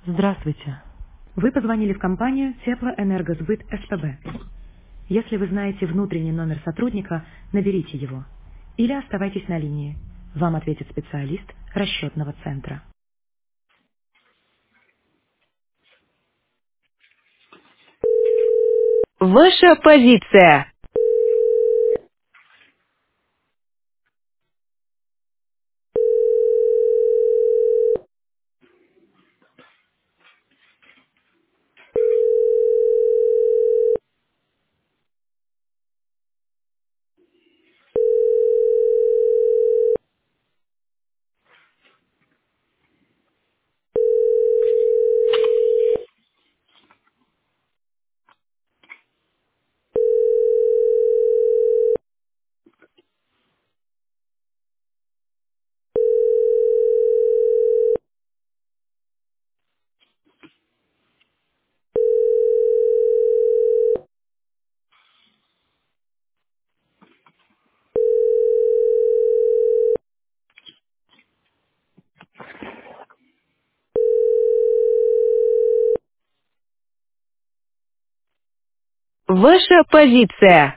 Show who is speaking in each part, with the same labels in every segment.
Speaker 1: Здравствуйте. Вы позвонили в компанию Теплоэнергосбыт СПБ. Если вы знаете внутренний номер сотрудника, наберите его. Или оставайтесь на линии. Вам ответит специалист расчетного центра. Ваша позиция. Ваша позиция.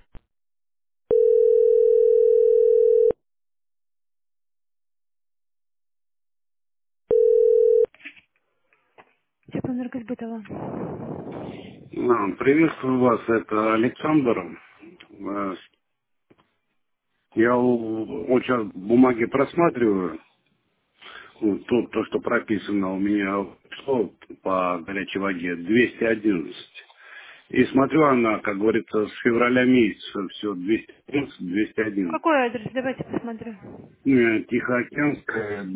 Speaker 1: Теплоэнергосбытова.
Speaker 2: Приветствую вас, это Александр. Я вот сейчас бумаги просматриваю, вот тут то, что прописано у меня что по горячей воде, 211. И смотрю, она, как говорится, с февраля месяца все 211, 211.
Speaker 1: Какой адрес? Давайте посмотрю.
Speaker 2: Тихоокеанская,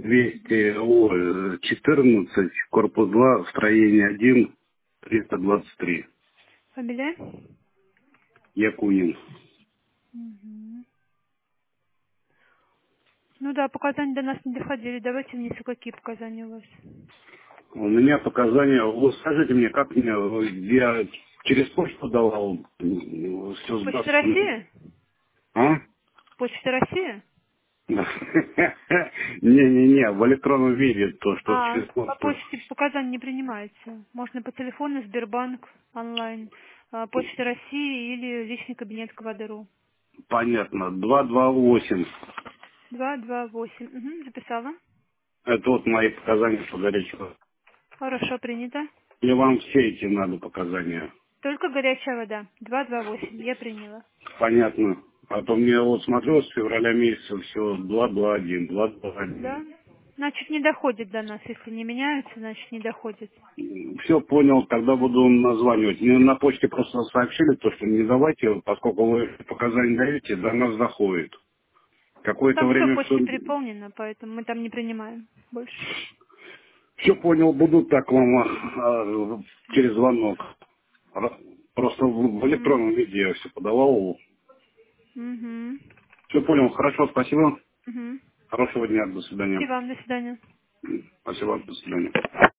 Speaker 2: 14, корпус 2, строение 1, 323.
Speaker 1: Фамилия?
Speaker 2: Якунин.
Speaker 1: Мгм. Ну да, показания до нас не доходили. Давайте внесу, какие показания у вас.
Speaker 2: У меня показания, вы скажите мне, как мне, я через почту давал, все
Speaker 1: Почта
Speaker 2: сбрасывал.
Speaker 1: России?
Speaker 2: А?
Speaker 1: Почта России?
Speaker 2: Не-не-не, в электронном виде, то, что
Speaker 1: А,
Speaker 2: через
Speaker 1: по
Speaker 2: почту.
Speaker 1: почте показания не принимаются. Можно по телефону, Сбербанк, онлайн, Почта России или личный кабинет КВДРУ.
Speaker 2: Понятно, 228.
Speaker 1: 228. Угу, записала.
Speaker 2: Это вот мои показания по горячему.
Speaker 1: Хорошо, принято.
Speaker 2: Или вам все эти надо показания?
Speaker 1: Только горячая вода. 228. Я приняла.
Speaker 2: Понятно. А то мне вот смотрю, с февраля месяца все 221,
Speaker 1: Да?
Speaker 2: 221.
Speaker 1: Значит, не доходит до нас. Если не меняются, значит, не доходит.
Speaker 2: Все понял, тогда буду названивать. Мне на почте просто сообщили, то, что не давайте, поскольку вы показания даете, до нас доходит.
Speaker 1: Ну,
Speaker 2: Какое-то
Speaker 1: там все
Speaker 2: время
Speaker 1: почте переполнено, поэтому мы там не принимаем больше.
Speaker 2: все понял, буду так вам через звонок. Просто в
Speaker 1: Угу.
Speaker 2: электронном виде я все подавал.
Speaker 1: Угу.
Speaker 2: Все понял, хорошо, спасибо.
Speaker 1: Угу.
Speaker 2: Хорошего дня, до
Speaker 1: И
Speaker 2: свидания.
Speaker 1: вам до свидания.
Speaker 2: Спасибо, до свидания.